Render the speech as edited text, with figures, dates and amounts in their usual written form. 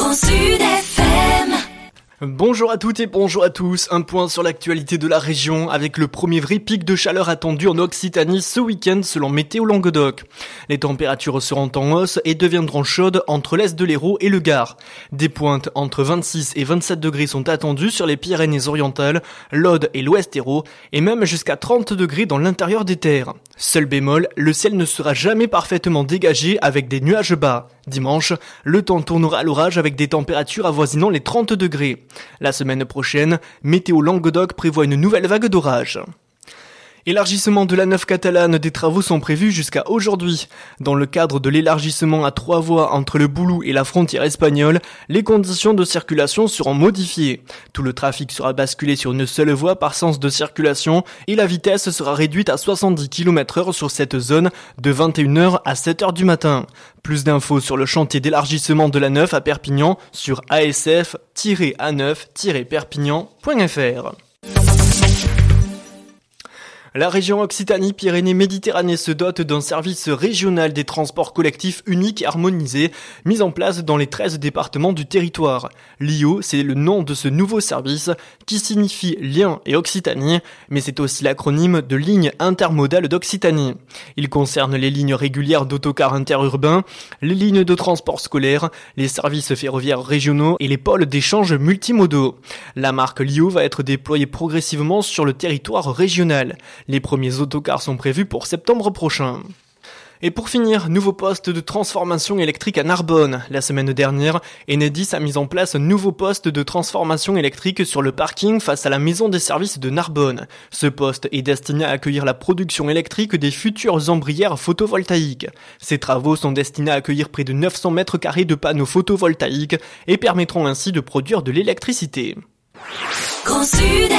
Grand Sud FM. Bonjour à toutes et bonjour à tous, un point sur l'actualité de la région avec le premier vrai pic de chaleur attendu en Occitanie ce week-end selon Météo Languedoc. Les températures seront en hausse et deviendront chaudes entre l'est de l'Hérault et le Gard. Des pointes entre 26 et 27 degrés sont attendues sur les Pyrénées-Orientales, l'Aude et l'Ouest Hérault et même jusqu'à 30 degrés dans l'intérieur des terres. Seul bémol, le ciel ne sera jamais parfaitement dégagé avec des nuages bas. Dimanche, le temps tournera à l'orage avec des températures avoisinant les 30 degrés. La semaine prochaine, Météo Languedoc prévoit une nouvelle vague d'orage. Élargissement de la 9 catalane, des travaux sont prévus jusqu'à aujourd'hui. Dans le cadre de l'élargissement à 3 voies entre le Boulou et la frontière espagnole, les conditions de circulation seront modifiées. Tout le trafic sera basculé sur une seule voie par sens de circulation et la vitesse sera réduite à 70 km/h sur cette zone de 21h à 7h du matin. Plus d'infos sur le chantier d'élargissement de la 9 à Perpignan sur asf-a9-perpignan.fr. La région Occitanie-Pyrénées-Méditerranée se dote d'un service régional des transports collectifs unique et harmonisé, mis en place dans les 13 départements du territoire. LIO, c'est le nom de ce nouveau service qui signifie Lien et Occitanie, mais c'est aussi l'acronyme de Ligne intermodale d'Occitanie. Il concerne les lignes régulières d'autocars interurbains, les lignes de transport scolaire, les services ferroviaires régionaux et les pôles d'échange multimodaux. La marque LIO va être déployée progressivement sur le territoire régional. Les premiers autocars sont prévus pour septembre prochain. Et pour finir, nouveau poste de transformation électrique à Narbonne. La semaine dernière, Enedis a mis en place un nouveau poste de transformation électrique sur le parking face à la maison des services de Narbonne. Ce poste est destiné à accueillir la production électrique des futures ombrières photovoltaïques. Ces travaux sont destinés à accueillir près de 900 mètres carrés de panneaux photovoltaïques et permettront ainsi de produire de l'électricité. Grand Sud